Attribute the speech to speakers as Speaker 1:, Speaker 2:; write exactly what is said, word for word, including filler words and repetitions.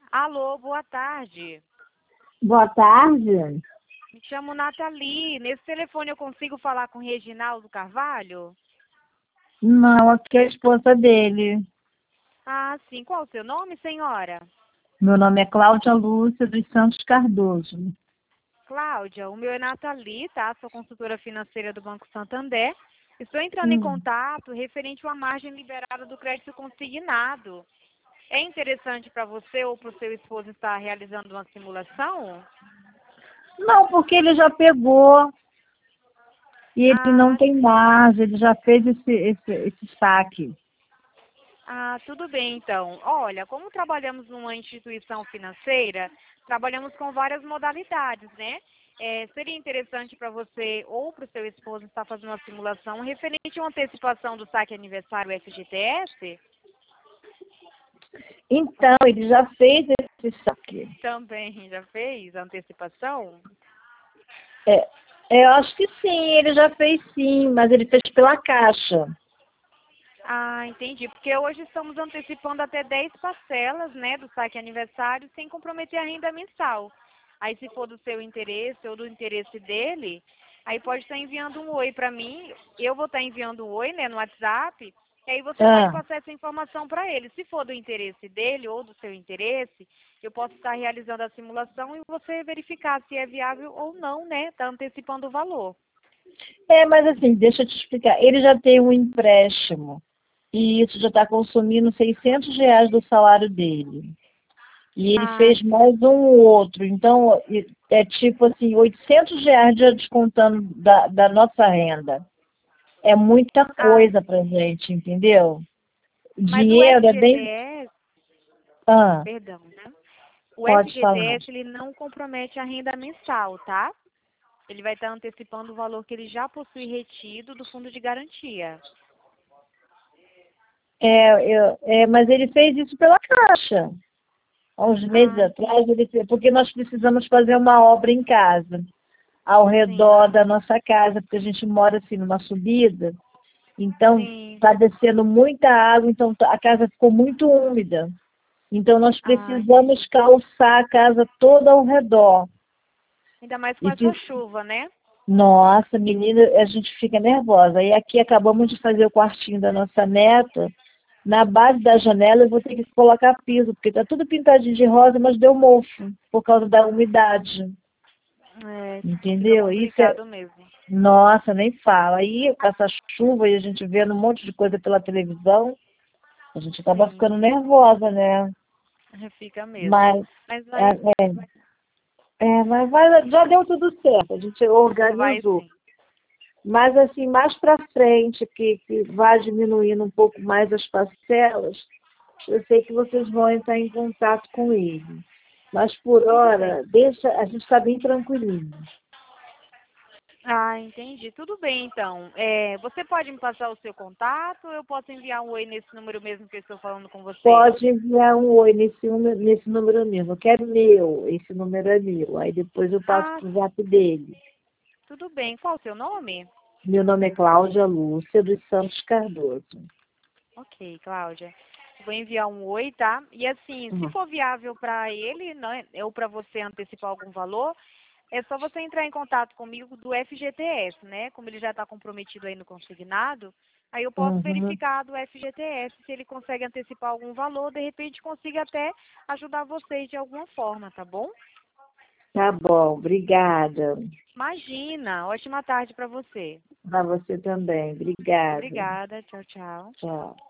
Speaker 1: Alô, boa tarde.
Speaker 2: Boa tarde.
Speaker 1: Me chamo Nathalie. Nesse telefone eu consigo falar com Reginaldo Carvalho?
Speaker 2: Não, aqui é a esposa dele.
Speaker 1: Ah, sim. Qual o seu nome, senhora?
Speaker 2: Meu nome é Cláudia Lúcia dos Santos Cardoso.
Speaker 1: Cláudia, o meu é Nathalie, tá? Sou consultora financeira do Banco Santander. Estou entrando em
Speaker 2: Hum.
Speaker 1: contato referente à margem liberada do crédito consignado. É interessante para você ou para o seu esposo estar realizando uma simulação?
Speaker 2: Não, porque ele já pegou e ele não
Speaker 1: Ah,
Speaker 2: tem margem, ele já fez esse, esse, esse saque.
Speaker 1: Ah, tudo bem, então. Olha, como trabalhamos numa instituição financeira, trabalhamos com várias modalidades, né? É, seria interessante para você ou para o seu esposo estar fazendo uma simulação referente a uma antecipação do saque aniversário F G T S?
Speaker 2: Então, ele já fez esse saque.
Speaker 1: Também já fez a antecipação?
Speaker 2: É, eu acho que sim, ele já fez sim, mas ele fez pela Caixa.
Speaker 1: Ah, entendi. Porque hoje estamos antecipando até dez parcelas, né, do saque aniversário sem comprometer a renda mensal. Aí, se for do seu interesse ou do interesse dele, aí pode estar enviando um oi para mim. Eu vou estar enviando um oi, né, no WhatsApp. E aí você pode
Speaker 2: Ah,
Speaker 1: passar essa informação para ele. Se for do interesse dele ou do seu interesse, eu posso estar realizando a simulação e você verificar se é viável ou não, né, tá antecipando o valor.
Speaker 2: é, mas assim, deixa eu te explicar. Ele já tem um empréstimo e isso já está consumindo seiscentos reais do salário dele. E ele
Speaker 1: Ah,
Speaker 2: fez mais um outro. Então, é tipo assim, oitocentos reais já descontando da, da nossa renda. É muita
Speaker 1: ah,
Speaker 2: coisa pra gente, entendeu?
Speaker 1: mas o
Speaker 2: Dinheiro é bem...
Speaker 1: F G T S,
Speaker 2: Ah,
Speaker 1: perdão, né? O
Speaker 2: pode falar.
Speaker 1: F G T S, ele não compromete a renda mensal, tá? Ele vai estar antecipando o valor que ele já possui retido do fundo de garantia.
Speaker 2: É, eu, é, mas ele fez isso pela Caixa. Há uns meses
Speaker 1: Ah,
Speaker 2: atrás,
Speaker 1: entendi.
Speaker 2: ele fez, porque nós precisamos fazer uma obra em casa, ao redor
Speaker 1: Sim,
Speaker 2: da nossa casa, porque a gente mora assim numa subida. Então,
Speaker 1: sim.
Speaker 2: está descendo muita água, então a casa ficou muito úmida. Então, nós
Speaker 1: Ah, entendi.
Speaker 2: precisamos calçar a casa toda ao redor.
Speaker 1: Ainda mais com
Speaker 2: E,
Speaker 1: essa
Speaker 2: fi-
Speaker 1: chuva, né?
Speaker 2: nossa, menina, a gente fica nervosa. E aqui acabamos de fazer o quartinho da nossa neta. Na base da janela eu vou ter que colocar piso, porque está tudo pintadinho de rosa, mas deu mofo, por causa da umidade.
Speaker 1: É, fica
Speaker 2: Entendeu? Isso é,
Speaker 1: complicado mesmo.
Speaker 2: nossa, nem fala. Aí, com essa chuva e a gente vendo um monte de coisa pela televisão, a gente acaba
Speaker 1: Sim,
Speaker 2: ficando nervosa, né?
Speaker 1: fica mesmo.
Speaker 2: Mas,
Speaker 1: Mas
Speaker 2: é,
Speaker 1: vai,
Speaker 2: é, é, mas vai, já deu tudo certo, a gente
Speaker 1: vai
Speaker 2: organizou.
Speaker 1: sim.
Speaker 2: Mas assim, mais para frente, que, que vai diminuindo um pouco mais as parcelas, eu sei que vocês vão entrar em contato com ele. Mas por
Speaker 1: Tudo bem.
Speaker 2: hora, deixa, a gente está bem tranquilinho.
Speaker 1: Ah, entendi. Tudo bem, então. É, você pode me passar o seu contato ou eu posso enviar um oi nesse número mesmo que eu estou falando com você?
Speaker 2: Pode enviar um oi nesse, número- nesse número mesmo. Eu quero meu, esse número é meu. Aí depois eu passo
Speaker 1: Ah,
Speaker 2: pro zap dele.
Speaker 1: tudo bem. Qual o seu nome?
Speaker 2: Meu nome é Cláudia Lúcia dos Santos Cardoso.
Speaker 1: Ok, Cláudia. Vou enviar um oi, tá? E assim, se
Speaker 2: Uhum.
Speaker 1: for viável para ele, né, ou para você antecipar algum valor, é só você entrar em contato comigo do F G T S, né? Como ele já está comprometido aí no consignado, aí eu posso
Speaker 2: Uhum.
Speaker 1: verificar do F G T S se ele consegue antecipar algum valor, de repente consiga até ajudar vocês de alguma forma, tá bom?
Speaker 2: Tá bom, obrigada.
Speaker 1: Imagina, ótima tarde para você.
Speaker 2: Para você também. Obrigada.
Speaker 1: Obrigada, tchau, tchau.
Speaker 2: Tchau.